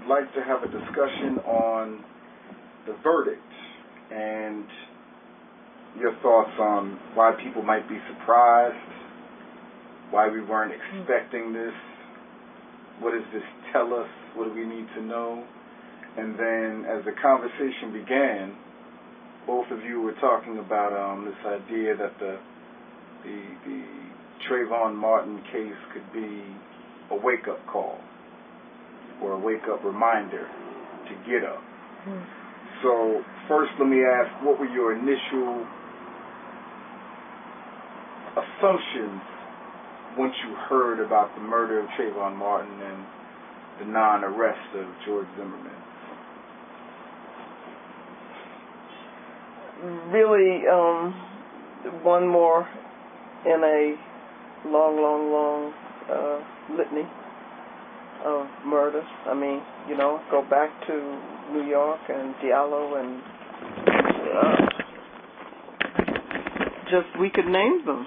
like to have a discussion on the verdict and your thoughts on why people might be surprised, why we weren't expecting this, what does this tell us, what do we need to know? And then as the conversation began, both of you were talking about this idea that the Trayvon Martin case could be a wake-up call or a wake-up reminder to get up. So first let me ask, what were your initial assumptions once you heard about the murder of Trayvon Martin and the non-arrest of George Zimmerman? Really, one more in a long litany of murders. I mean, go back to New York and Diallo and just we could name them.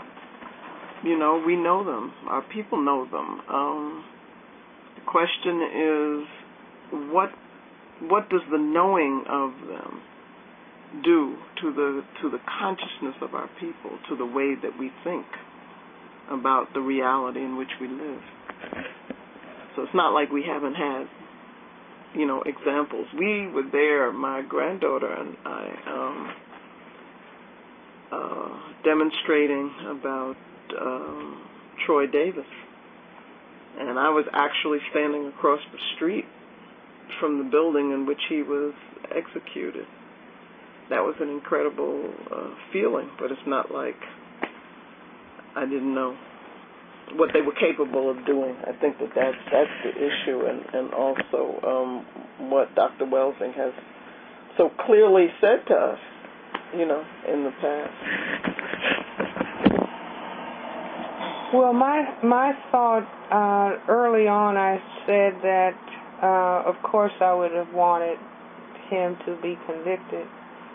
We know them. Our people know them. The question is, what does the knowing of them do to the consciousness of our people, to the way that we think about the reality in which we live? So it's not like we haven't had, examples. We were there, my granddaughter and I, demonstrating about Troy Davis. And I was actually standing across the street from the building in which he was executed. That was an incredible feeling, but it's not like I didn't know what they were capable of doing. I think that's the issue, and also what Dr. Welsing has so clearly said to us, in the past. Well, my thought early on, I said that of course I would have wanted him to be convicted,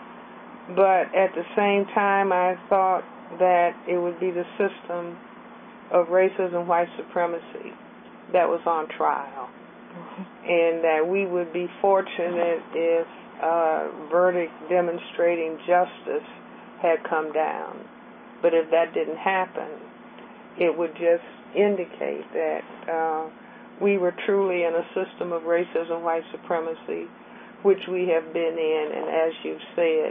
but at the same time I thought that it would be the system of racism, white supremacy that was on trial, and that we would be fortunate if a verdict demonstrating justice had come down. But if that didn't happen, it would just indicate that we were truly in a system of racism, white supremacy, which we have been in, and as you've said,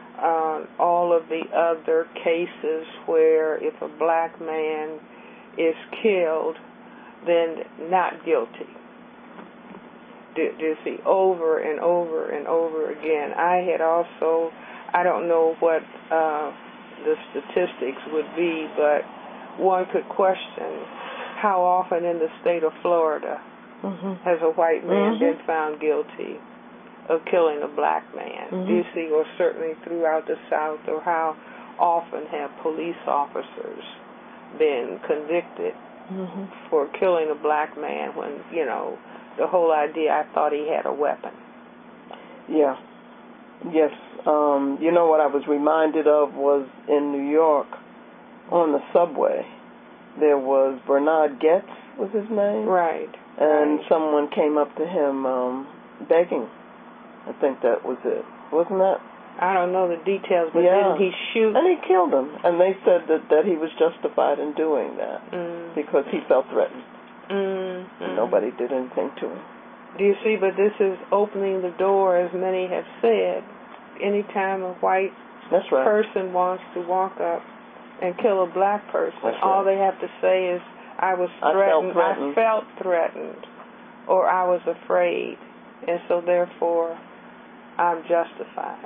all of the other cases where if a black man is killed, then not guilty. Do you see, over and over and over again. I had also, I don't know what the statistics would be, but one could question how often in the state of Florida has a white man been found guilty of killing a black man. Do you see, or certainly throughout the South, or how often have police officers been convicted for killing a black man when, the whole idea, I thought he had a weapon. Yeah. Yes. What I was reminded of was in New York, on the subway, there was Bernard Goetz, was his name? Right. And someone came up to him begging. I think that was it. Wasn't that? I don't know the details, but didn't he shoot? And he killed him. And they said that he was justified in doing that because he felt threatened. And nobody did anything to him. Do you see? But this is opening the door, as many have said. Anytime a white person wants to walk up and kill a black person, all they have to say is, I was threatened, I felt threatened, or I was afraid, and so therefore I'm justified.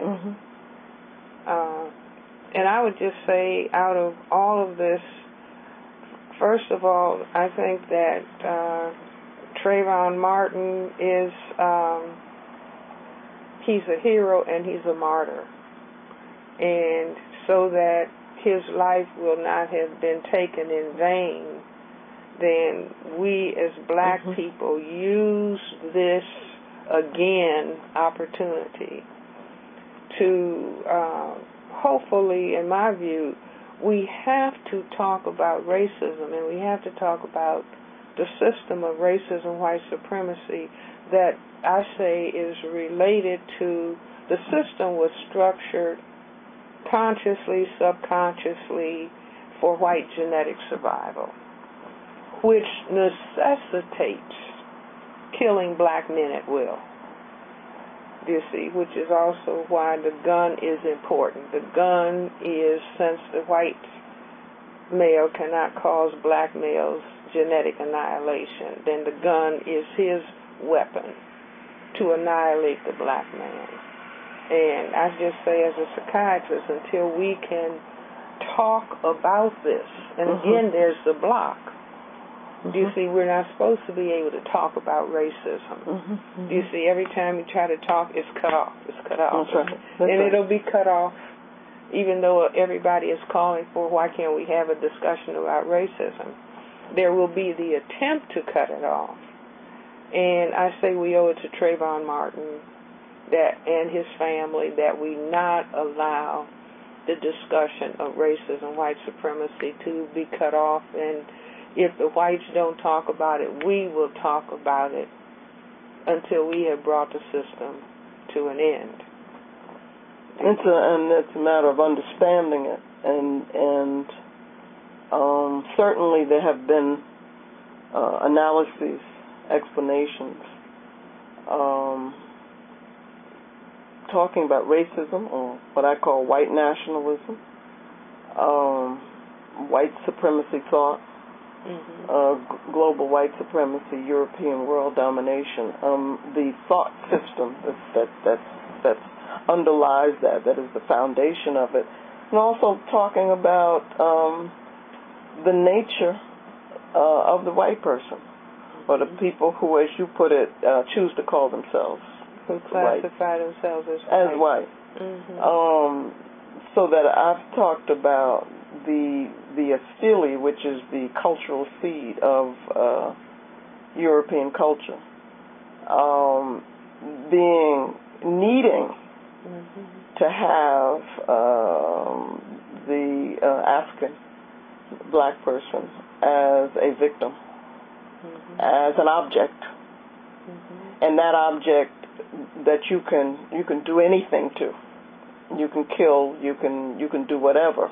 And I would just say, out of all of this, first of all, I think that Trayvon Martin is, he's a hero and he's a martyr. And so that his life will not have been taken in vain, then we as black people use this, again, opportunity to hopefully, in my view, we have to talk about racism and we have to talk about the system of racism, white supremacy, that I say is related to the system was structured consciously, subconsciously for white genetic survival, which necessitates killing black men at will. You see, which is also why the gun is important. The gun is, since the white male cannot cause black males genetic annihilation, then the gun is his weapon to annihilate the black man. And I just say, as a psychiatrist, until we can talk about this, and again, there's the block. You see, we're not supposed to be able to talk about racism. You see, every time you try to talk, it's cut off. It's cut off. That's right. And it'll be cut off, even though everybody is calling for, why can't we have a discussion about racism? There will be the attempt to cut it off. And I say we owe it to Trayvon Martin and his family that we not allow the discussion of racism, white supremacy to be cut off. And if the whites don't talk about it, we will talk about it until we have brought the system to an end. It's a matter of understanding it, and certainly there have been analyses, explanations, talking about racism, or what I call white nationalism, white supremacy thought, global white supremacy, European world domination, the thought system that underlies that is the foundation of it, and also talking about the nature of the white person, or the people who, as you put it, choose to call themselves, who classify themselves as white. So that I've talked about the astili, which is the cultural seed of European culture, needing to have the African black person as a victim, as an object, and that object that you can do anything to. You can kill, you can do whatever.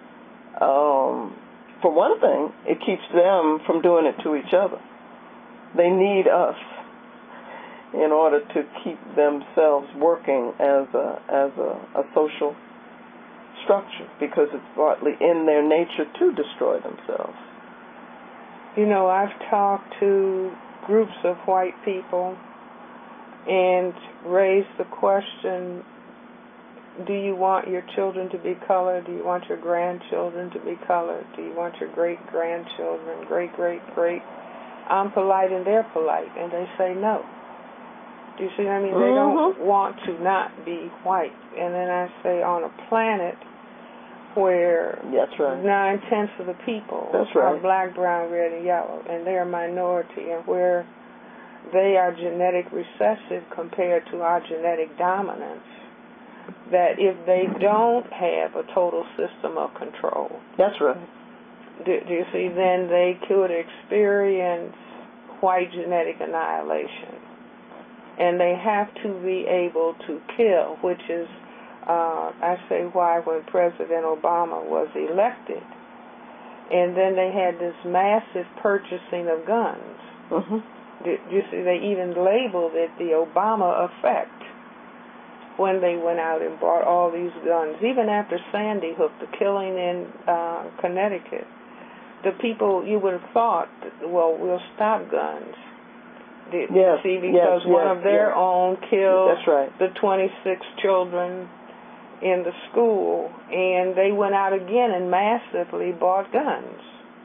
For one thing, it keeps them from doing it to each other. They need us in order to keep themselves working as a social structure, because it's partly in their nature to destroy themselves. You know, I've talked to groups of white people and raised the question, do you want your children to be colored? Do you want your grandchildren to be colored? Do you want your great-grandchildren, great-great-great? I'm polite and they're polite, and they say no. Do you see what I mean? They don't want to not be white. And then I say, on a planet where 9/10 of the people are black, brown, red, and yellow, and they're a minority, and where they are genetic recessive compared to our genetic dominance, that if they don't have a total system of control, do you see, then they could experience white genetic annihilation. And they have to be able to kill, which is, I say, why when President Obama was elected, and then they had this massive purchasing of guns. You see, they even labeled it the Obama effect when they went out and bought all these guns. Even after Sandy Hook, the killing in Connecticut, the people, you would have thought, well, we'll stop guns. Because one of their own killed the 26 children in the school, and they went out again and massively bought guns.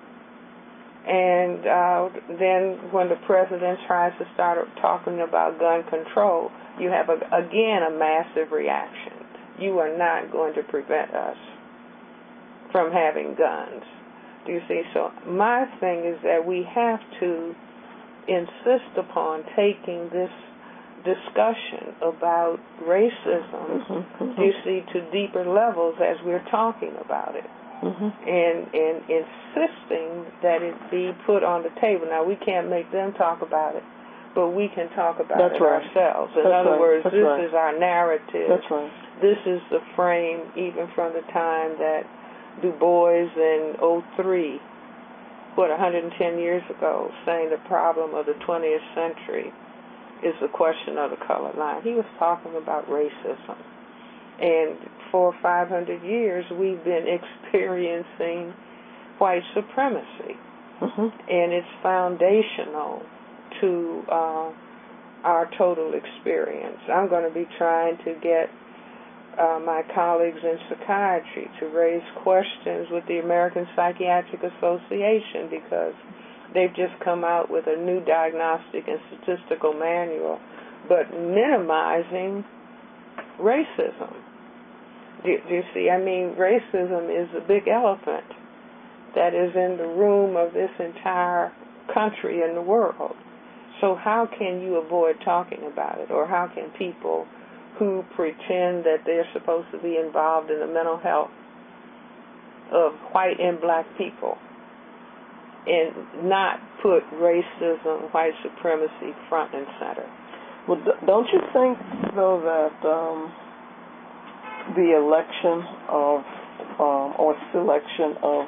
And then when the president tries to start talking about gun control, you have, again, a massive reaction. You are not going to prevent us from having guns. Do you see? So my thing is that we have to insist upon taking this discussion about racism, you see, to deeper levels as we're talking about it. and insisting that it be put on the table. Now, we can't make them talk about it, but we can talk about it ourselves. In other words, this is our narrative. That's right. This is the frame, even from the time that Du Bois in 03, 110 years ago, saying the problem of the 20th century is the question of the color line. He was talking about racism. And for 500 years, we've been experiencing white supremacy. And it's foundational to our total experience. I'm going to be trying to get my colleagues in psychiatry to raise questions with the American Psychiatric Association, because they've just come out with a new diagnostic and statistical manual, but minimizing racism. Do you see? I mean, racism is a big elephant that is in the room of this entire country and the world. So how can you avoid talking about it? Or how can people who pretend that they're supposed to be involved in the mental health of white and black people and not put racism, white supremacy front and center? Well, don't you think, though, that the election of or selection of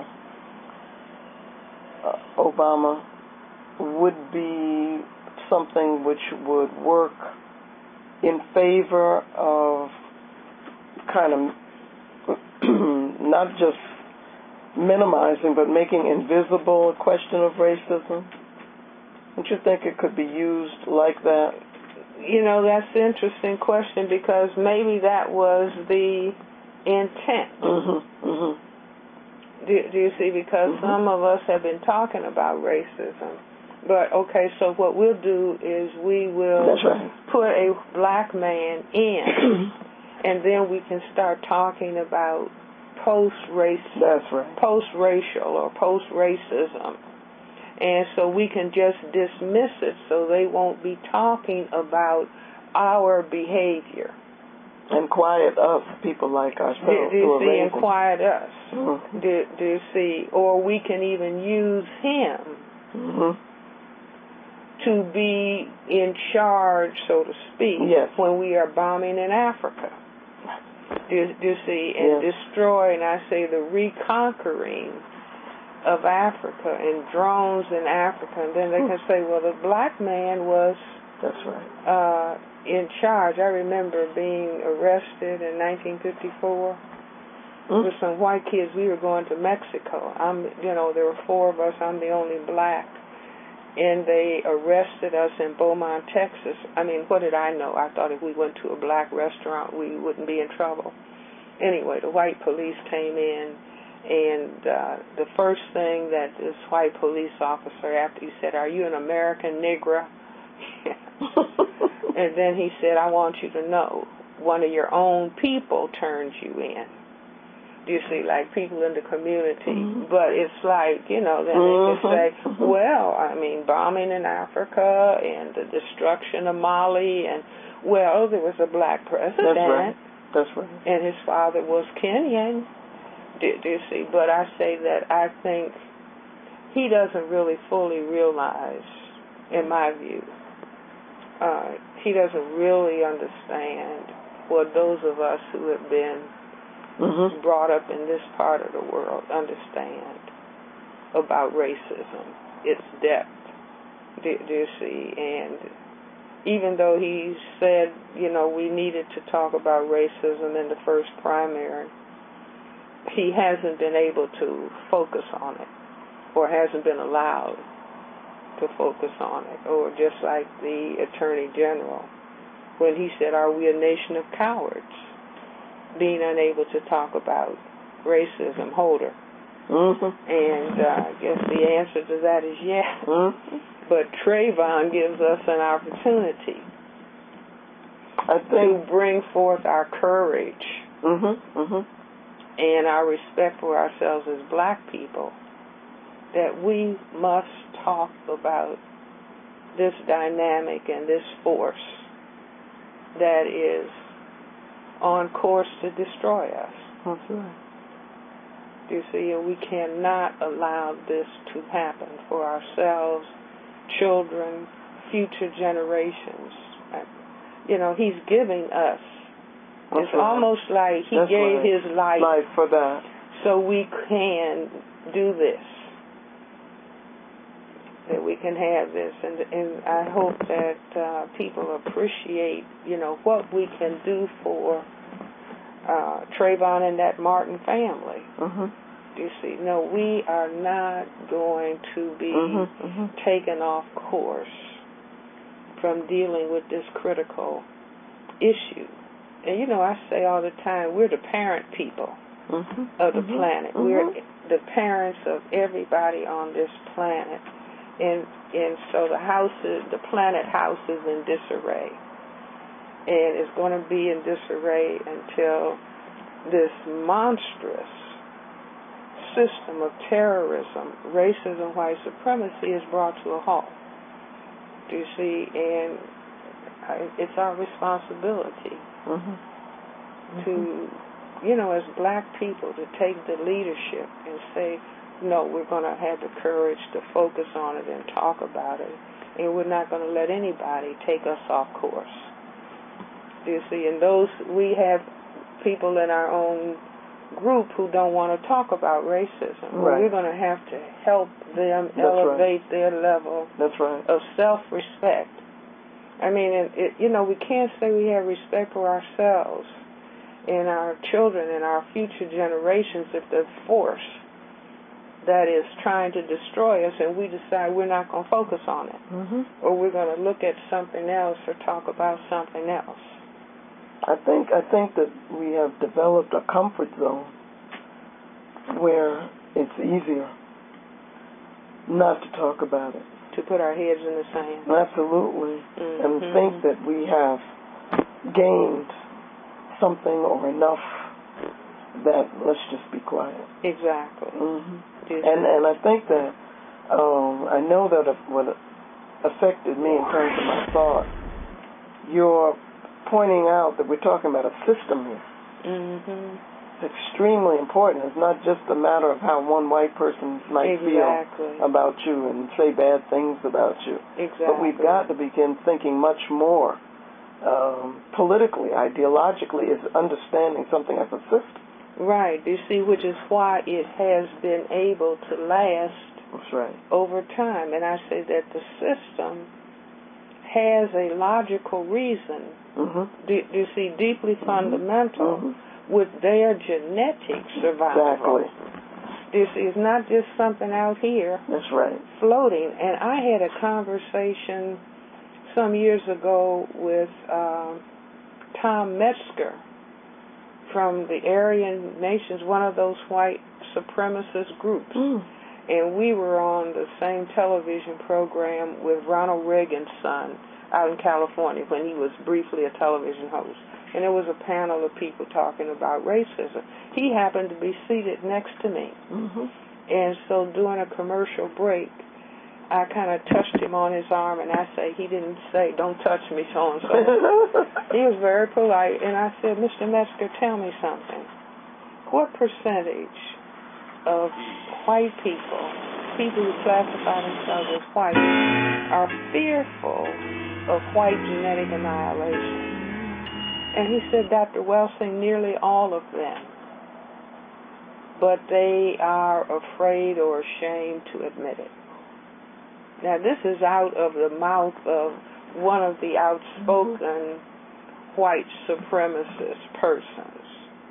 Obama would be something which would work in favor of kind of not just minimizing but making invisible a question of racism? Don't you think it could be used like that? You know, that's an interesting question, because maybe that was the intent. Do you see? Because some of us have been talking about racism. But, okay, so what we'll do is we will put a black man in, and then we can start talking about post-racial or post-racism. And so we can just dismiss it, so they won't be talking about our behavior. And quiet us, people like ourselves. Do you see? And quiet us. Do you see? Or we can even use him to be in charge, so to speak, when we are bombing in Africa. Do you see? And destroy, and I say the reconquering of Africa and drones in Africa. And then they can say, well, the black man was in charge. I remember being arrested in 1954 with some white kids. We were going to Mexico. There were four of us. I'm the only black. And they arrested us in Beaumont, Texas. I mean, what did I know? I thought if we went to a black restaurant, we wouldn't be in trouble. Anyway, the white police came in, and the first thing that this white police officer, after he said, "Are you an American Negro?" And then he said, "I want you to know, one of your own people turned you in." Do you see, like people in the community? But it's like, then they can say, well, I mean, bombing in Africa and the destruction of Mali, and, well, there was a black president. That's right. And his father was Kenyan. Do you see? But I say that I think he doesn't really fully realize, in my view, he doesn't really understand what those of us who have been brought up in this part of the world understand about racism, its depth. Do you see? And even though he said, we needed to talk about racism in the first primary, he hasn't been able to focus on it, or hasn't been allowed to focus on it. Or just like the Attorney General, when he said, are we a nation of cowards, being unable to talk about racism? Holder. And I guess the answer to that is yes. But Trayvon gives us an opportunity to bring forth our courage and our respect for ourselves as black people, that we must talk about this dynamic and this force that is on course to destroy us. That's right. You see, and we cannot allow this to happen for ourselves, children, future generations. You know, He's giving us. That's It's right. almost like He That's gave right. His life for that. so we can do this, that we can have this. And I hope that people appreciate, you know, what we can do for Trayvon and that Martin family. Mm-hmm. You see, no, we are not going to be taken off course from dealing with this critical issue. And, you know, I say all the time, we're the parent people of the planet. We're the parents of everybody on this planet. And so the planet house is in disarray. And it's going to be in disarray until this monstrous system of terrorism, racism, white supremacy is brought to a halt. Do you see? And it's our responsibility to, you know, as black people, to take the leadership and say, no, we're going to have the courage to focus on it and talk about it, and we're not going to let anybody take us off course. Do you see? And we have people in our own group who don't want to talk about racism. Well, we're going to have to help them elevate their level of self-respect. I mean, you know, we can't say we have respect for ourselves and our children and our future generations if the force that is trying to destroy us, and we decide we're not going to focus on it, or we're going to look at something else or talk about something else. I think that we have developed a comfort zone where it's easier not to talk about it. To put our heads in the sand. Absolutely. And think that we have gained something or enough that let's just be quiet. Exactly. And I think that I know that what affected me in terms of my thought, you're pointing out that we're talking about a system here. It's extremely important. It's not just a matter of how one white person might feel about you and say bad things about you. But we've got to begin thinking much more politically, ideologically, as understanding something as a system. Right. You see, which is why it has been able to last over time. And I say that the system has a logical reason, you see, deeply fundamental with their genetic survival. You see, it's not just something out here floating. And I had a conversation some years ago with Tom Metzger from the Aryan Nations, one of those white supremacist groups. And we were on the same television program with Ronald Reagan's son out in California when he was briefly a television host. And there was a panel of people talking about racism. He happened to be seated next to me. And so during a commercial break, I kind of touched him on his arm, and I say, he didn't say, don't touch me, so-and-so. He was very polite, and I said, Mr. Metzger, tell me something. What percentage of white people who classify themselves as white, are fearful of white genetic annihilation? And he said, Dr. Welsing, nearly all of them. But they are afraid or ashamed to admit it. Now, this is out of the mouth of one of the outspoken white supremacist persons.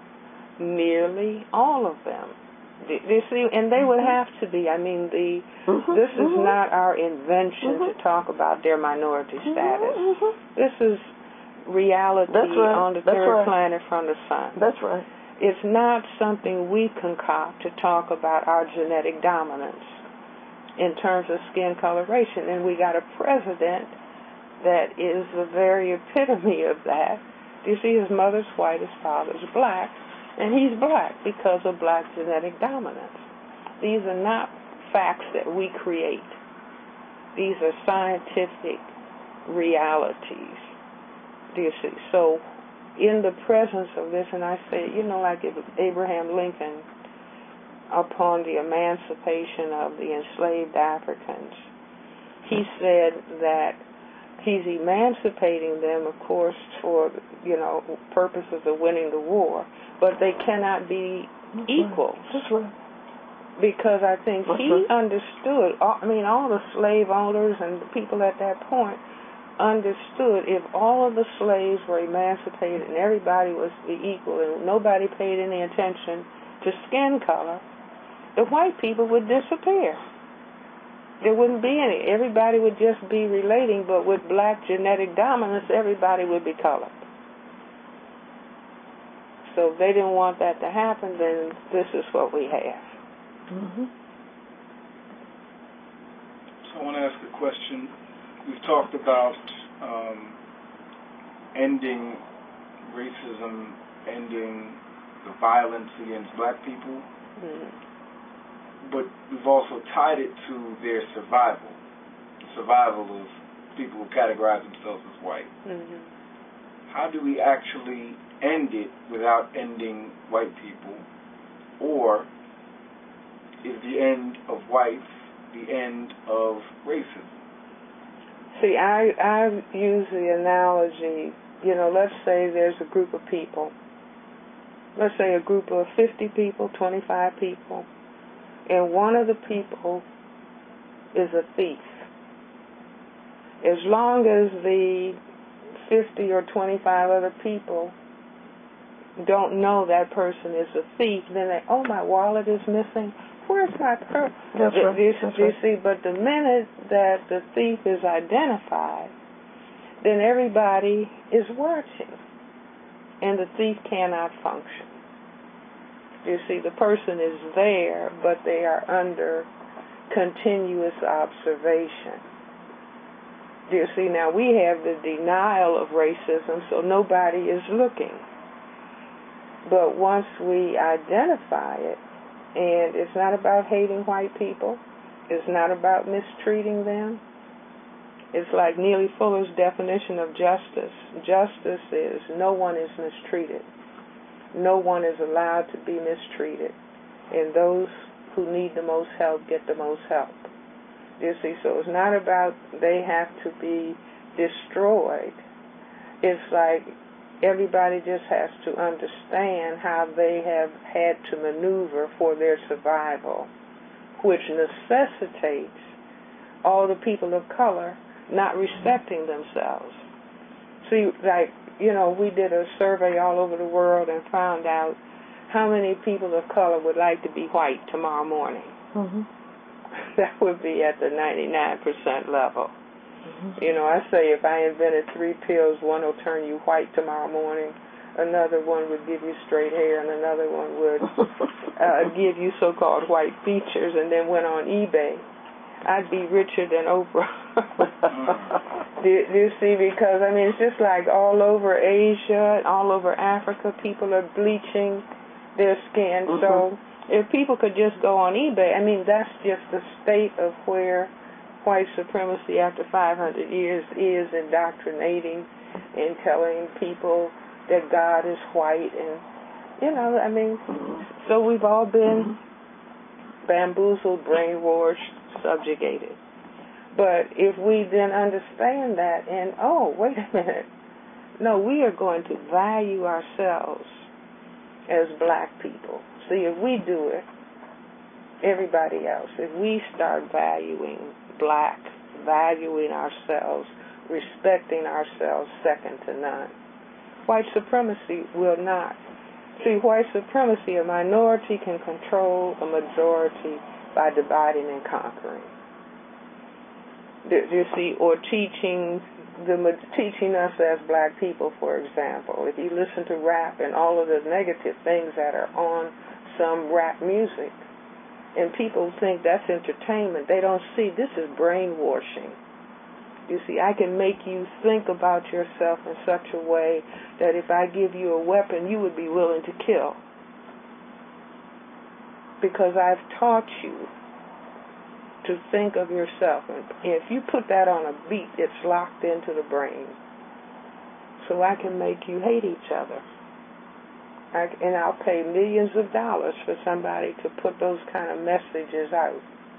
Nearly all of them. You see, and they would have to be. I mean, this is not our invention to talk about their minority status. This is reality on the third planet from the sun. That's right. It's not something we concoct to talk about our genetic dominance in terms of skin coloration. And we got a president that is the very epitome of that. You see, his mother's white, his father's black, and he's black because of black genetic dominance. These are not facts that we create. These are scientific realities. Do you see? So in the presence of this, and I say, you know, like if Abraham Lincoln upon the emancipation of the enslaved Africans. He said that he's emancipating them, of course, for, purposes of winning the war, but they cannot be equals. That's right. Because I think he understood, all the slave owners and the people at that point understood if all of the slaves were emancipated and everybody was to be equal and nobody paid any attention to skin color, the white people would disappear. There wouldn't be any. Everybody would just be relating, but with black genetic dominance, everybody would be colored. So if they didn't want that to happen, then this is what we have. Mm-hmm. So I want to ask a question. We've talked about ending racism, ending the violence against black people, but we've also tied it to their survival of people who categorize themselves as white. How do we actually end it without ending white people? Or is the end of whites the end of racism? See, I use the analogy, let's say there's a group of people. Let's say a group of 50 people, 25 people, and one of the people is a thief. As long as the 50 or 25 other people don't know that person is a thief, then my wallet is missing. Where's my purse? That's right. You see, but the minute that the thief is identified, then everybody is watching, and the thief cannot function. You see, the person is there, but they are under continuous observation. You see, now we have the denial of racism, so nobody is looking. But once we identify it, and it's not about hating white people, it's not about mistreating them. It's like Neely Fuller's definition of justice. Justice is no one is mistreated. No one is allowed to be mistreated. And those who need the most help get the most help. You see, so it's not about they have to be destroyed. It's like everybody just has to understand how they have had to maneuver for their survival, which necessitates all the people of color not respecting themselves. See, we did a survey all over the world and found out how many people of color would like to be white tomorrow morning. Mm-hmm. That would be at the 99% level. Mm-hmm. I say if I invented 3 pills, one will turn you white tomorrow morning, another one would give you straight hair, and another one would give you so-called white features, and then went on eBay, I'd be richer than Oprah. Do you see? Because, it's just like all over Asia and all over Africa, people are bleaching their skin. Mm-hmm. So if people could just go on eBay, that's just the state of where white supremacy after 500 years is indoctrinating and telling people that God is white. And, so we've all been bamboozled, brainwashed, subjugated. But if we then understand that and, wait a minute, no, we are going to value ourselves as black people. See, if we do it, everybody else, if we start valuing black, valuing ourselves, respecting ourselves second to none, white supremacy will not. See, white supremacy, a minority can control a majority by dividing and conquering. You see, or teaching us as black people, for example. If you listen to rap and all of the negative things that are on some rap music, and people think that's entertainment, they don't see this is brainwashing. You see, I can make you think about yourself in such a way that if I give you a weapon, you would be willing to kill. Because I've taught you to think of yourself. And if you put that on a beat, it's locked into the brain. So I can make you hate each other. And I'll pay millions of dollars for somebody to put those kind of messages out.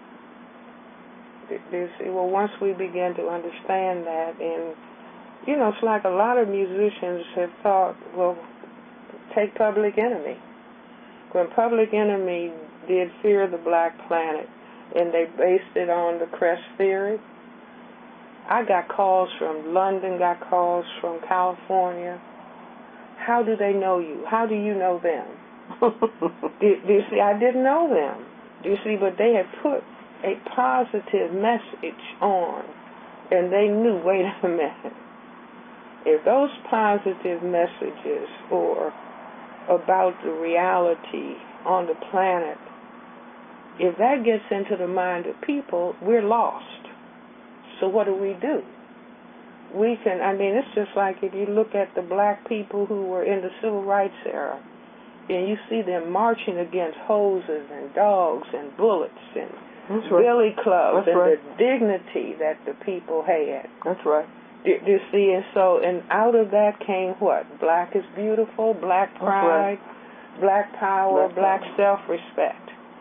You see, well, once we begin to understand that, and, you know, it's like a lot of musicians have thought, well, take Public Enemy. When Public Enemy did Fear of the Black Planet, and they based it on the crest theory, I got calls from London, got calls from California. How do they know you? How do you know them? Do you see, I didn't know them. Do you see, but they had put a positive message on, and they knew, wait a minute, if those positive messages or about the reality on the planet, if that gets into the mind of people, we're lost. So what do? We can, I mean, it's just like if you look at the black people who were in the Civil Rights era, and you see them marching against hoses and dogs and bullets and billy clubs and the dignity that the people had. That's right. Do you see? And so, and out of that came what? Black is beautiful, black pride, black power, black self-respect.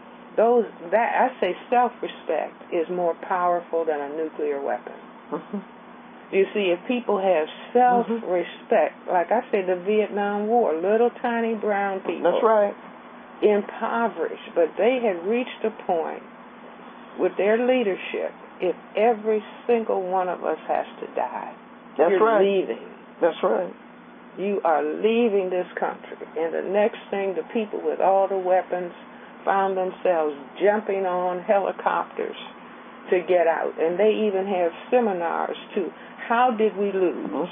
I say self-respect is more powerful than a nuclear weapon. Mm-hmm. You see, if people have self-respect, like I say, the Vietnam War, little tiny brown people. That's right. Impoverished, but they had reached a point with their leadership, if every single one of us has to die, you're leaving. That's right. You are leaving this country. And the next thing, the people with all the weapons found themselves jumping on helicopters to get out. And they even have seminars, too. How did we lose?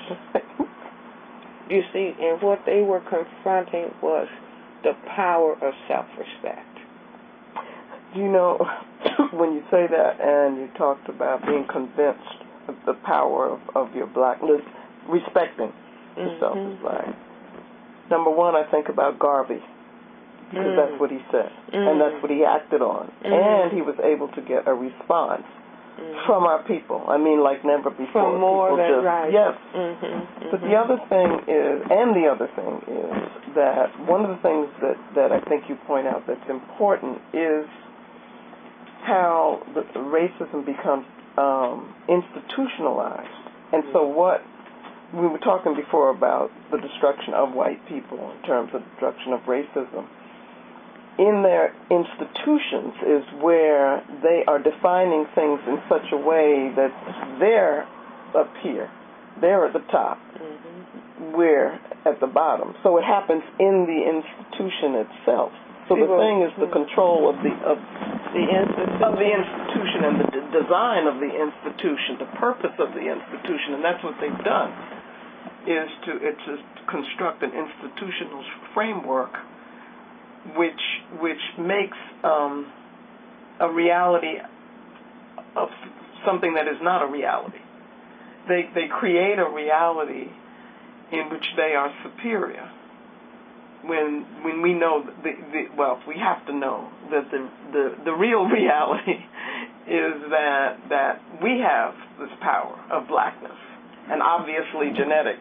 You see, and what they were confronting was the power of self-respect. You know, when you say that and you talked about being convinced of the power of your blackness, respecting yourself as black. Number one, I think about Garvey, because that's what he said, and that's what he acted on. And he was able to get a response from our people. I mean, like never before. From more than right. Yes. But the other thing is that one of the things that I think you point out that's important is how the racism becomes institutionalized. And so what we were talking before about the destruction of white people in terms of destruction of racism. In their institutions is where they are defining things in such a way that they're up here, they're at the top, we're at the bottom. So it happens in the institution itself. So the thing is the control of the institution and the design of the institution, the purpose of the institution, and that's what they've done, is to construct an institutional framework which makes a reality of something that is not a reality. They create a reality in which they are superior. When we know we have to know that the real reality is that we have this power of blackness and obviously genetic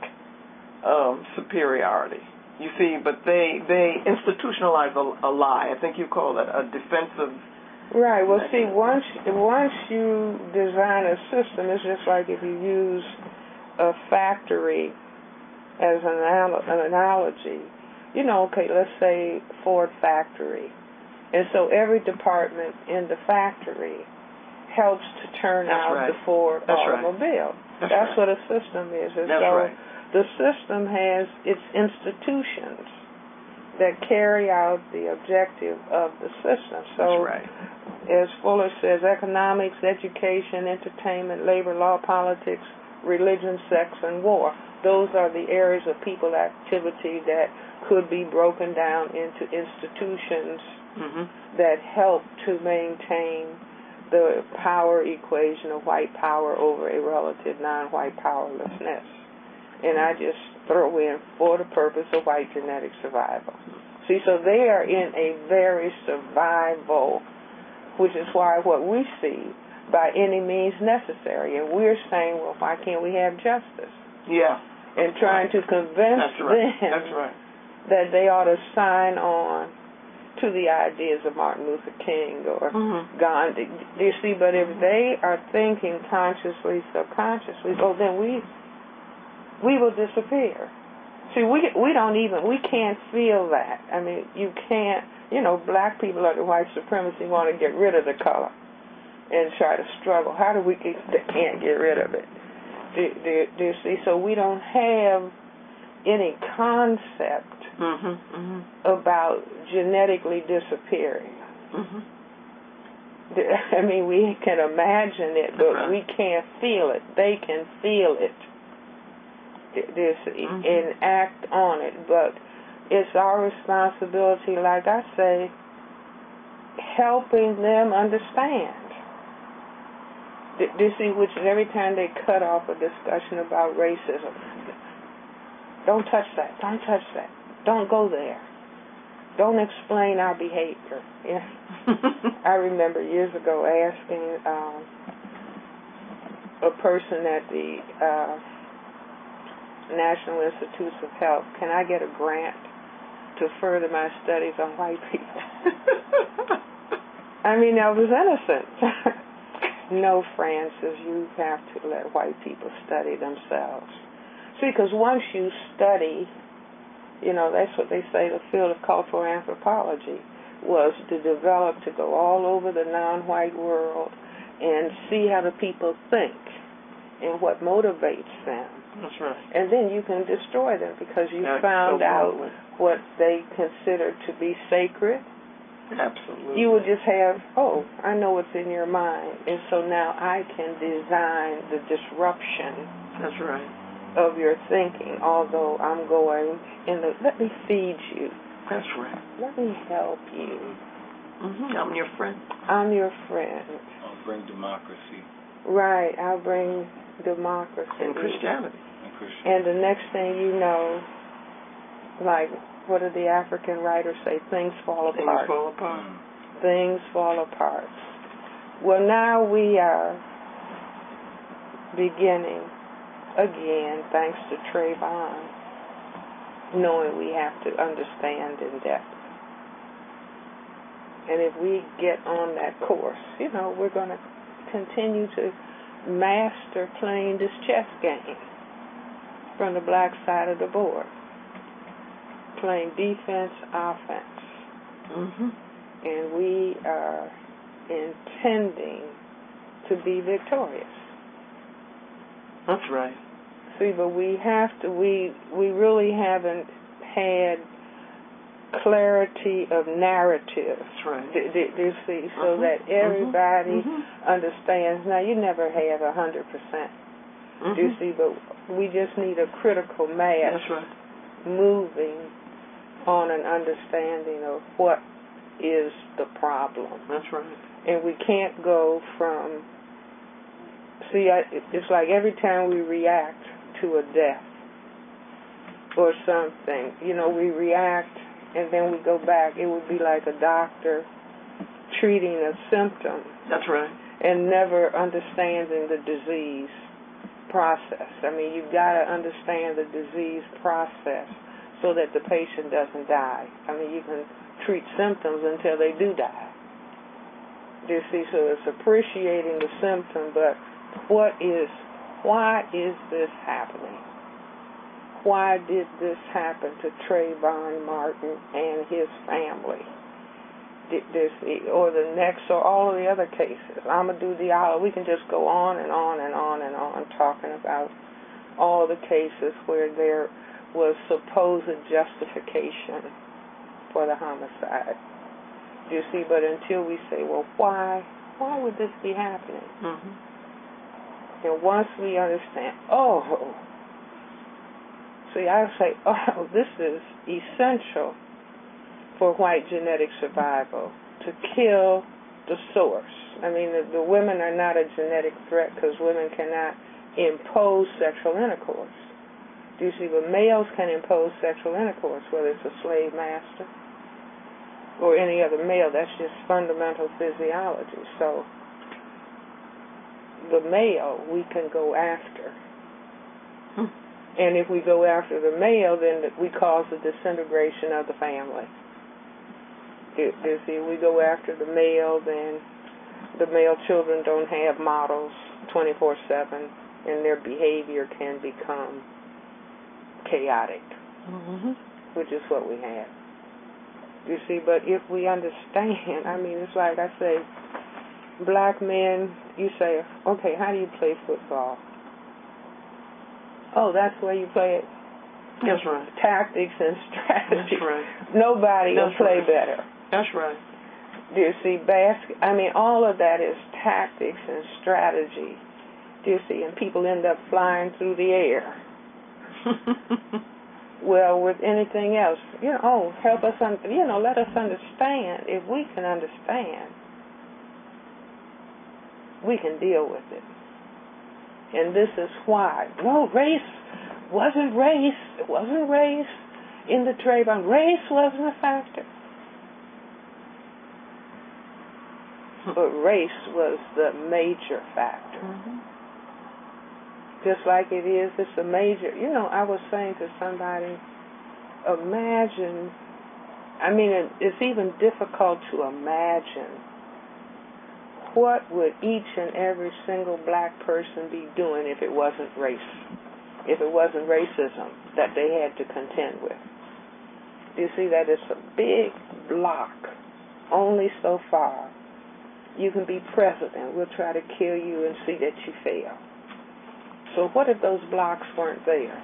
superiority. You see, but they institutionalize a lie. I think you call that a defensive. Right. Well, see, once you design a system, it's just like if you use a factory as an analogy. You know, okay, let's say Ford factory, and so every department in the factory helps to turn out the Ford automobile. That's what a system is. And the system has its institutions that carry out the objective of the system. So, as Fuller says, economics, education, entertainment, labor, law, politics, religion, sex, and war. Those are the areas of people activity that could be broken down into institutions that help to maintain the power equation of white power over a relative non-white powerlessness. And I just throw in for the purpose of white genetic survival. See, so they are in a very survival, which is why what we see by any means necessary. And we're saying, well, why can't we have justice? Yeah. And trying to convince them that they ought to sign on to the ideas of Martin Luther King or Gandhi. Do you see? But if they are thinking consciously, subconsciously, well, then we will disappear. See, we can't feel that. I mean, you can't. You know, black people under white supremacy want to get rid of the color and try to struggle. How do we? They can't get rid of it. Do you see? So we don't have any concept about genetically disappearing. I mean, we can imagine it, but we can't feel it. They can feel it, and act on it. But it's our responsibility, like I say, helping them understand. Do you see? Which every time they cut off a discussion about racism, don't touch that. Don't touch that. Don't go there. Don't explain our behavior. Yeah. I remember years ago asking a person at the National Institutes of Health, can I get a grant to further my studies on white people? I mean, I was innocent. No, Francis, you have to let white people study themselves. See, because once you study, you know, that's what they say the field of cultural anthropology was to develop, to go all over the non-white world and see how the people think and what motivates them. That's right. And then you can destroy them because you found out what they consider to be sacred. Absolutely. You would just have, oh, I know what's in your mind, and so now I can design the disruption. That's right. Of your thinking, although I'm going in the, let me feed you. That's right. Let me help you. I'm your friend. I'm your friend. I'll bring democracy. Right, I'll bring democracy. And Christianity. And the next thing you know, like, what did the African writers say? Things fall apart. Things fall apart. Things fall apart. Well, now we are beginning, again, thanks to Trayvon, knowing we have to understand in depth. And if we get on that course, you know, we're going to continue to master playing this chess game from the black side of the board. Playing defense, offense. And we are intending to be victorious. That's right. See, but we have to, we really haven't had clarity of narrative. That's right. Do you see? So that everybody understands. Now, you never have 100%. Do you see? But we just need a critical mass. That's right. Moving on an understanding of what is the problem. That's right. And we can't go from, see, it's like every time we react to a death or something, you know, we react and then we go back. It would be like a doctor treating a symptom. That's right. And never understanding the disease process. I mean, you've got to understand the disease process so that the patient doesn't die. I mean, you can treat symptoms until they do die. Do you see? So it's appreciating the symptom, but why is this happening? Why did this happen to Trayvon Martin and his family? Or the next, or all of the other cases. Amadou Diallo, we can just go on and on and on and on talking about all the cases where there was supposed justification for the homicide. You see, but until we say, well, why would this be happening? And once we understand, I say, this is essential for white genetic survival, to kill the source. I mean, the women are not a genetic threat because women cannot impose sexual intercourse. Do you see? But males can impose sexual intercourse, whether it's a slave master or any other male. That's just fundamental physiology. So the male we can go after. And if we go after the male, then we cause the disintegration of the family. You see, if we go after the male, then the male children don't have models 24/7, and their behavior can become chaotic, which is what we have. You see, but if we understand, I mean, it's like I say, black men, you say, okay, how do you play football? Oh, that's where you play it? That's right. Tactics and strategy. That's right. Nobody will play better. That's right. Do you see, all of that is tactics and strategy. Do you see? And people end up flying through the air. Well, with anything else, help us, let us understand. If we can understand, we can deal with it. And this is why. No, race wasn't race. It wasn't race in the Trayvon. Race wasn't a factor. But race was the major factor. Just like it's a major, I was saying to somebody, imagine, it's even difficult to imagine what would each and every single black person be doing if it wasn't race, if it wasn't racism that they had to contend with. You see that it's a big block, only so far. You can be president. We'll try to kill you and see that you fail. So what if those blocks weren't there?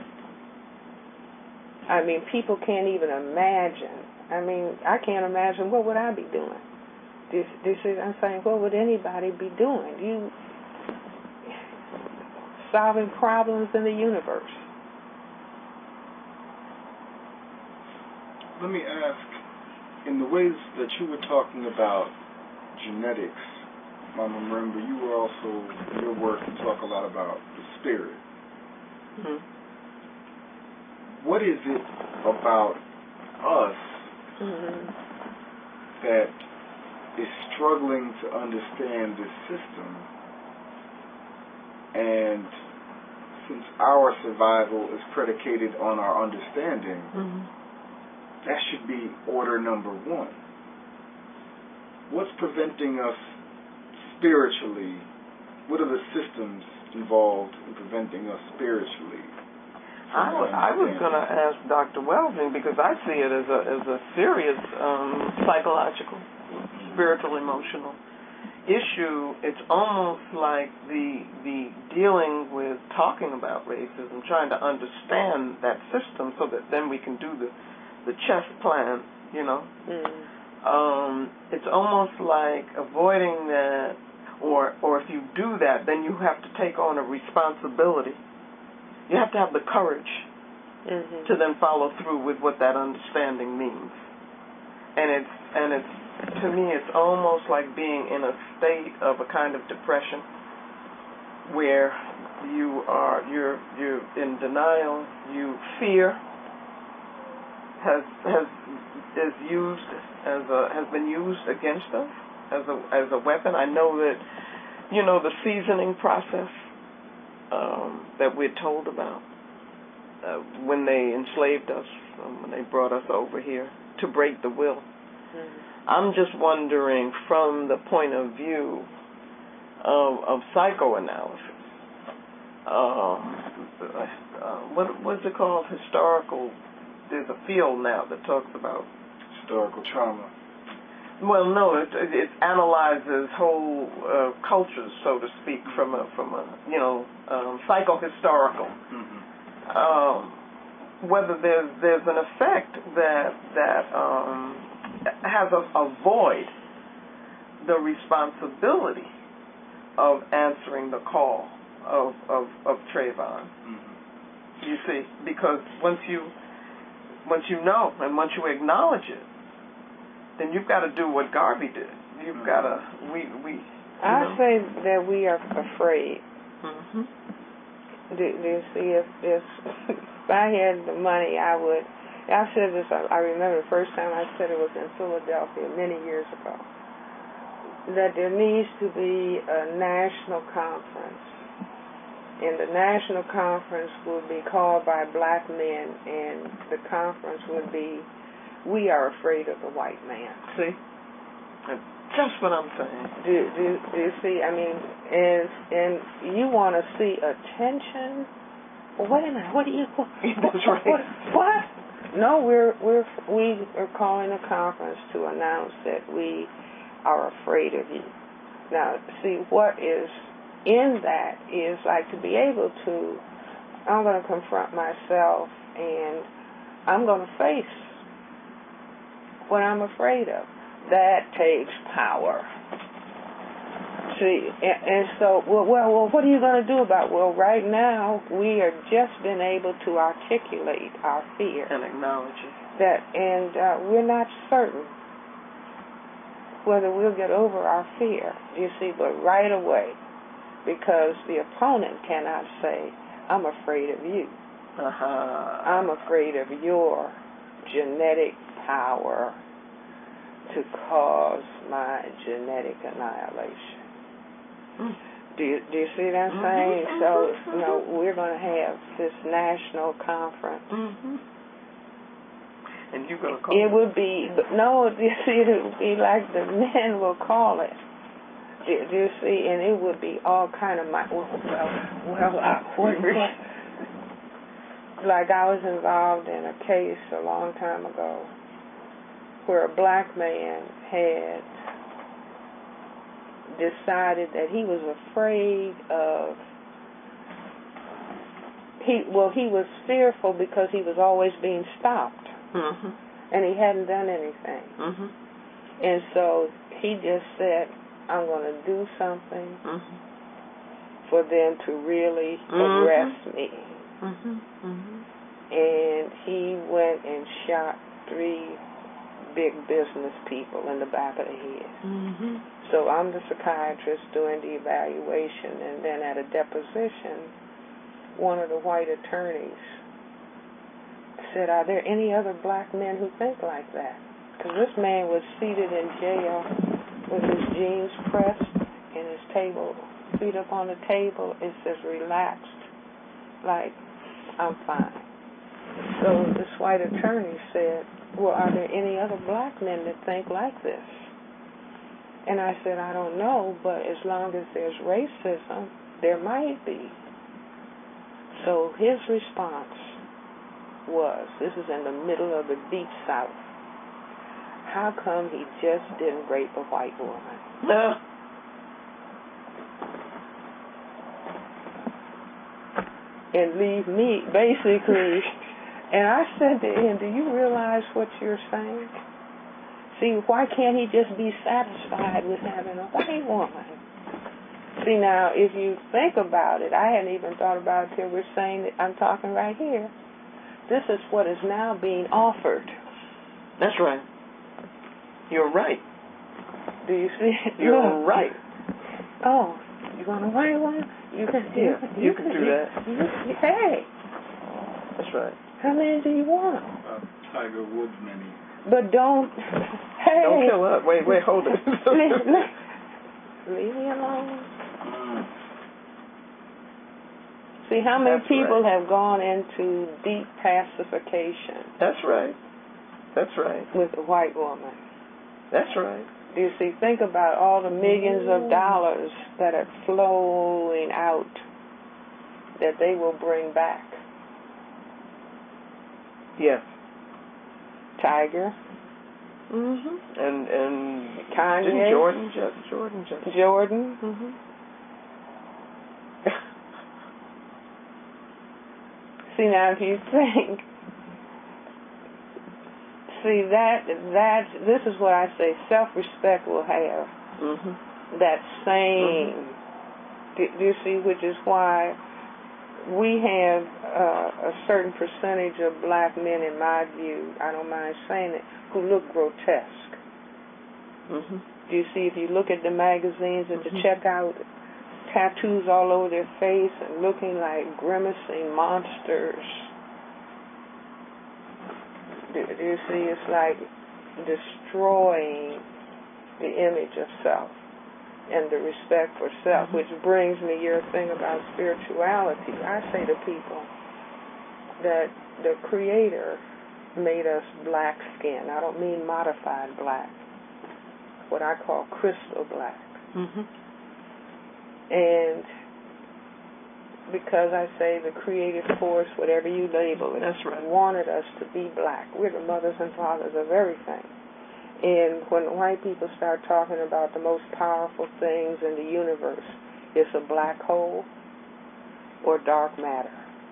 People can't even imagine. I can't imagine what would I be doing. Do you see what I'm saying? What would anybody be doing? You solving problems in the universe. Let me ask, in the ways that you were talking about genetics, Mama Marimba, you were also, your work, you talk a lot about the spirit. What is it about us that is struggling to understand this system? And since our survival is predicated on our understanding, that should be order number one. What's preventing us spiritually? What are the systems involved in preventing us spiritually? I was going to ask Dr. Welsing, because I see it as a serious psychological, spiritual, emotional issue. It's almost like the dealing with talking about racism, trying to understand that system so that then we can do the chess plan, It's almost like avoiding that, or if you do that, then you have to take on a responsibility. You have to have the courage to then follow through with what that understanding means. And it's to me, it's almost like being in a state of a kind of depression where you're in denial. Fear has been used against us as a weapon. I know that the seasoning process that we're told about when they enslaved us, when they brought us over here to break the will. I'm just wondering, from the point of view of psychoanalysis, what's it called? Historical. There's a field now that talks about historical trauma. Well, no, it analyzes whole cultures, so to speak, from a psychohistorical. Whether there's an effect that has us avoid the responsibility of answering the call of Trayvon. You see, because once you know and once you acknowledge it, then you've got to do what Garvey did. You've got to, I say that we are afraid. Do you see, if I had the money, I would. I said this, I remember the first time I said it was in Philadelphia many years ago, that there needs to be a national conference and the national conference would be called by black men, and the conference would be, "We are afraid of the white man." See? That's what I'm saying. Do you see? I mean, and you want to see attention? Well, wait a minute. What do you? That's right. What? No, we are calling a conference to announce that we are afraid of you. Now, see, what is in that is like to be able to, I'm going to confront myself and I'm going to face what I'm afraid of. That takes power. See, and so, well, what are you going to do about it? Well, right now, we are just been able to articulate our fear. And acknowledge it. And we're not certain whether we'll get over our fear, you see, but right away, because the opponent cannot say, "I'm afraid of you." I'm afraid of your genetic power to cause my genetic annihilation. Do you see what I'm saying? So, we're going to have this national conference. And you're going to call it? It would be, no, you see, it would be like the men will call it. Do you see? And it would be all kind of like I was involved in a case a long time ago where a black man had decided that he was afraid of, he was fearful because he was always being stopped. And he hadn't done anything. And so he just said, "I'm going to do something for them to really arrest me." And he went and shot 3 big business people in the back of the head. So I'm the psychiatrist doing the evaluation, and then at a deposition, one of the white attorneys said, "Are there any other black men who think like that?" Because this man was seated in jail with his jeans pressed and his feet up on the table. It says relaxed, like, "I'm fine." So this white attorney said, "Well, are there any other black men that think like this?" And I said, "I don't know, but as long as there's racism, there might be." So his response was, this is in the middle of the Deep South, "How come he just didn't rape a white woman?" No. And leave me, basically. And I said to him, "Do you realize what you're saying? See, why can't he just be satisfied with having a white woman?" See, now, if you think about it, I hadn't even thought about it till we're saying that I'm talking right here. This is what is now being offered. That's right. You're right. Do you see? You're right. Oh, you want a white one? You can do that. Hey. That's right. How many do you want? Tiger Woods many. But don't. Hey. Don't kill up. Wait, hold it. Leave me alone. See, how many people have gone into deep pacification? That's right. That's right. With a white woman. That's right. Do you see? Think about all the millions of dollars that are flowing out that they will bring back. Yes. Tiger. And Kanye. Jordan. See, now if you think, this is what I say, self-respect will have that same, do you see, which is why we have a certain percentage of black men, in my view, I don't mind saying it, who look grotesque. Do you see, if you look at the magazines at the checkout, tattoos all over their face and looking like grimacing monsters. Do you see? It's like destroying the image of self. and the respect for self, which brings me your thing about spirituality. I say to people that the Creator made us black skin. I don't mean modified black, what I call crystal black. And because I say the creative force, whatever you label it, that's right, wanted us to be black. We're the mothers and fathers of everything. And when white people start talking about the most powerful things in the universe, it's a black hole or dark matter.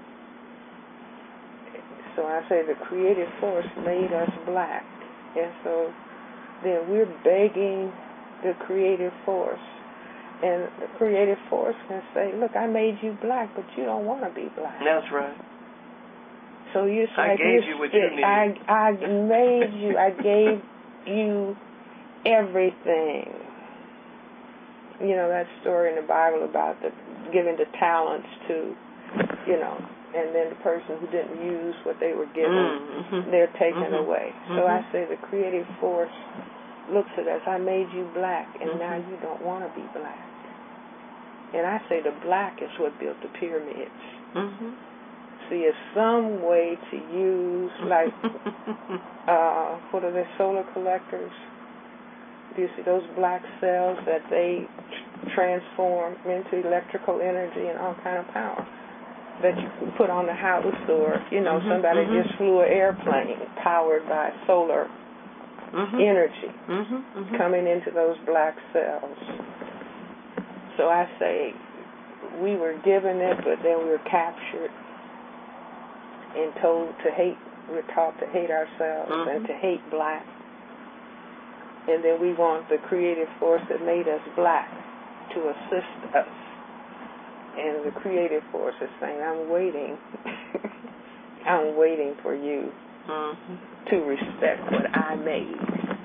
So I say the creative force made us black. And so then we're begging the creative force. And the creative force can say, look, I made you black, but you don't want to be black. That's right. So you say, I gave you what you needed. I made you, I gave you everything. You know, that story in the Bible about the giving the talents to, you know, and then the person who didn't use what they were given, they're taken away. So I say the creative force looks at us, I made you black, and now you don't want to be black. And I say the black is what built the pyramids. See, it's some way to use, like, what are they, solar collectors? Do you see those black cells that they transform into electrical energy and all kind of power that you can put on the house, or, you know, somebody just flew an airplane powered by solar energy coming into those black cells. So I say we were given it, but then we were captured and told to hate. We're taught to hate ourselves and to hate black. And then we want the creative force that made us black to assist us. And the creative force is saying, I'm waiting. I'm waiting for you to respect what I made.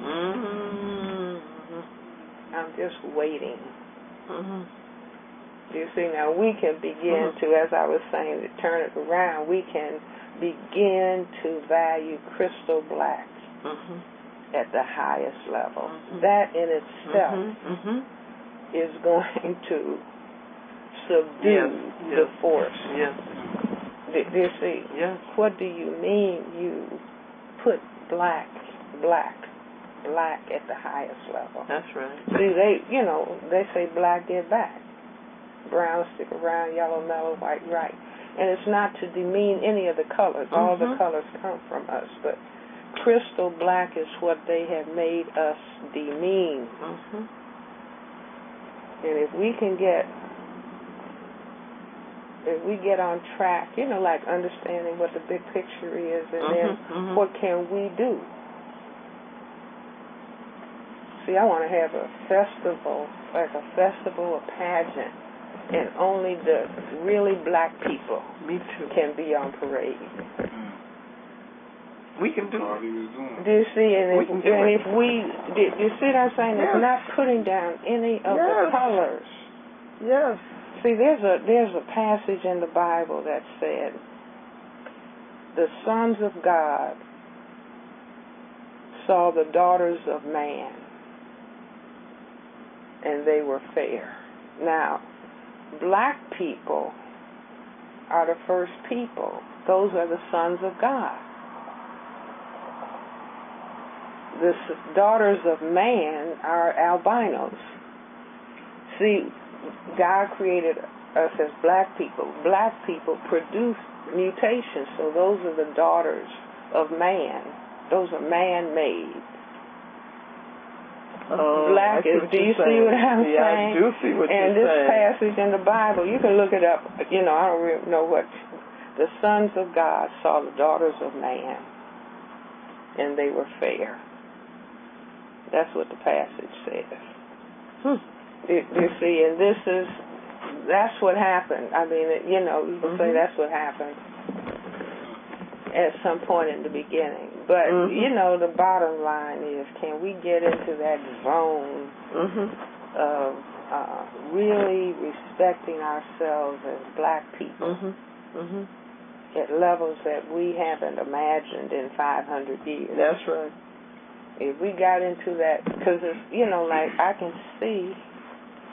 I'm just waiting. You see, now we can begin to, as I was saying, to turn it around. We can begin to value crystal black at the highest level. That in itself is going to subdue the force. Do you see? What do you mean you put black at the highest level? That's right. See, they say black get back. Brown stick around, yellow mellow, white right. And it's not to demean any of the colors. All the colors come from us. But crystal black is what they have made us demean. And if we get on track, you know, like understanding what the big picture is, and then what can we do? See, I want to have a festival, a pageant, and only the really black people can be on parade. We can do it. Do you see? And if we, do you see what I'm saying? It's not putting down any of the colors. Yes. See, there's a passage in the Bible that said, the sons of God saw the daughters of man, and they were fair. Now, black people are the first people. Those are the sons of God. The daughters of man are albinos. See, God created us as black people. Black people produce mutations, so those are the daughters of man. Those are man-made. Black is, do you see what I'm saying? I do see what you're saying. And this passage in the Bible, you can look it up. You know, I don't really know what. The sons of God saw the daughters of man, and they were fair. That's what the passage says. You see, and that's what happened. I mean, you know, you can say that's what happened at some point in the beginning. But, you know, the bottom line is, can we get into that zone of really respecting ourselves as black people at levels that we haven't imagined in 500 years? That's right. If we got into that, because, you know, like I can see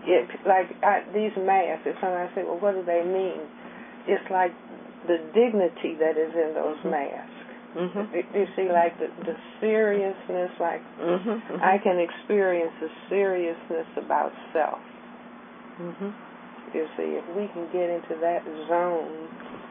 these masks, if somebody say, well, what do they mean? It's like the dignity that is in those masks. You see, like the seriousness, like I can experience the seriousness about self. You see, if we can get into that zone,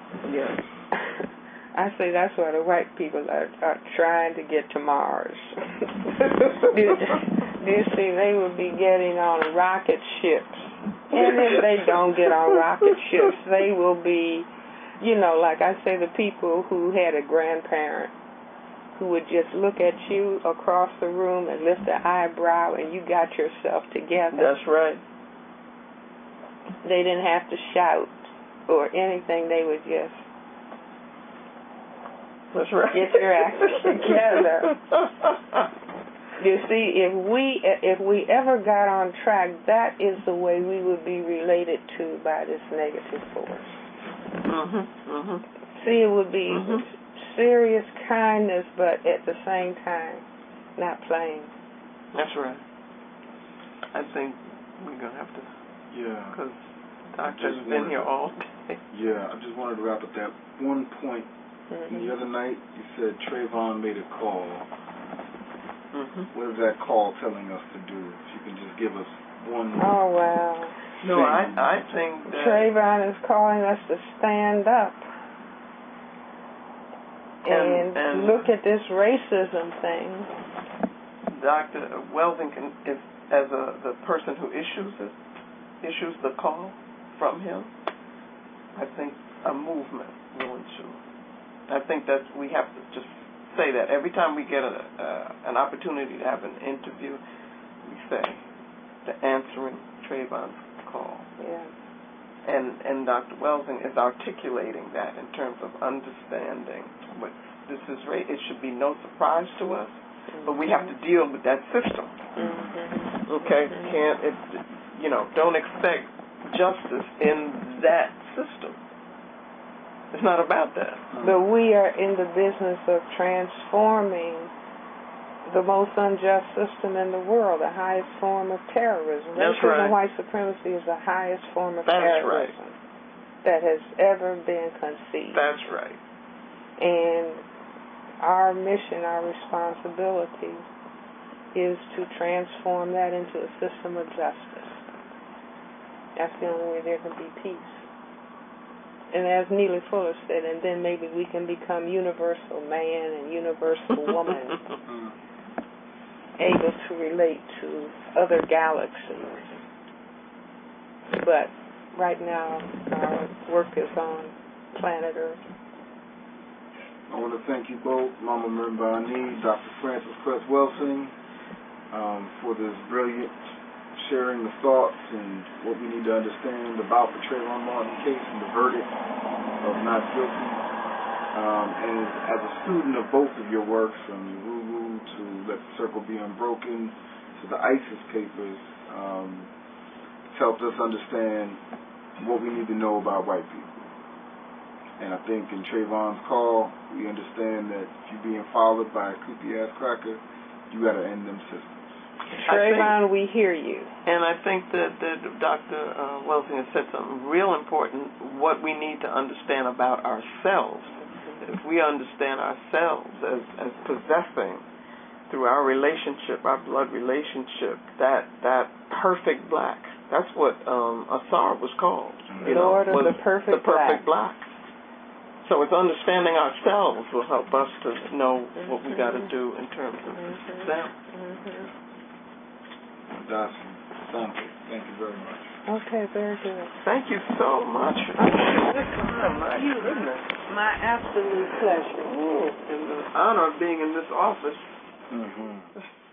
I say that's why the white people are trying to get to Mars. Do you see, they will be getting on rocket ships. And if they don't get on rocket ships, they will be, like I say, the people who had a grandparent who would just look at you across the room and lift an eyebrow and you got yourself together. That's right. They didn't have to shout or anything. They would just get your act together. You see, if we ever got on track, that is the way we would be related to by this negative force. See, it would be serious kindness, but at the same time, not playing. That's right. I think we're going to have to, because Doctor's been here all day. Yeah, I just wanted to wrap up that one point. The other night, you said Trayvon made a call. What is that call telling us to do? If you can just give us one. Oh, wow. No, I think that Trayvon is calling us to stand up and look at this racism thing. Dr. Welsing is as the person who issues the call from him. I think a movement will ensue. I think that we have to just say that every time we get an opportunity to have an interview, we say the answering Trayvon's call. Yeah. And Dr. Welsing is articulating that in terms of understanding what this is. It should be no surprise to us, but we have to deal with that system. Okay, don't expect justice in that system. It's not about that. But we are in the business of transforming the most unjust system in the world, the highest form of terrorism. That's Racism right. and white supremacy is the highest form of terrorism that has ever been conceived. That's right. And our mission, our responsibility is to transform that into a system of justice. That's the only way there can be peace. And as Neely Fuller said, and then maybe we can become universal man and universal woman, able to relate to other galaxies. But right now, our work is on planet Earth. I want to thank you both, Mama Marimbani, Dr. Frances Cress Welsing, for this brilliant sharing of thoughts and what we need to understand about the Trayvon Martin case and the verdict of not guilty. And as a student of both of your works, from Ruru to Let the Circle Be Unbroken to the ISIS papers, it's helped us understand what we need to know about white people. And I think in Trayvon's call, we understand that if you're being followed by a creepy-ass cracker, you got to end them systems. Trayvon, we hear you. And I think that Dr. Welsing has said something real important, what we need to understand about ourselves. If we understand ourselves as possessing, through our relationship, our blood relationship, that perfect black, that's what Asar was called. Lord of the perfect black. So it's understanding ourselves will help us to know what we got to do in terms of them. Thank you very much. Okay, very good. Thank you so much. My absolute pleasure. And the honor of being in this office.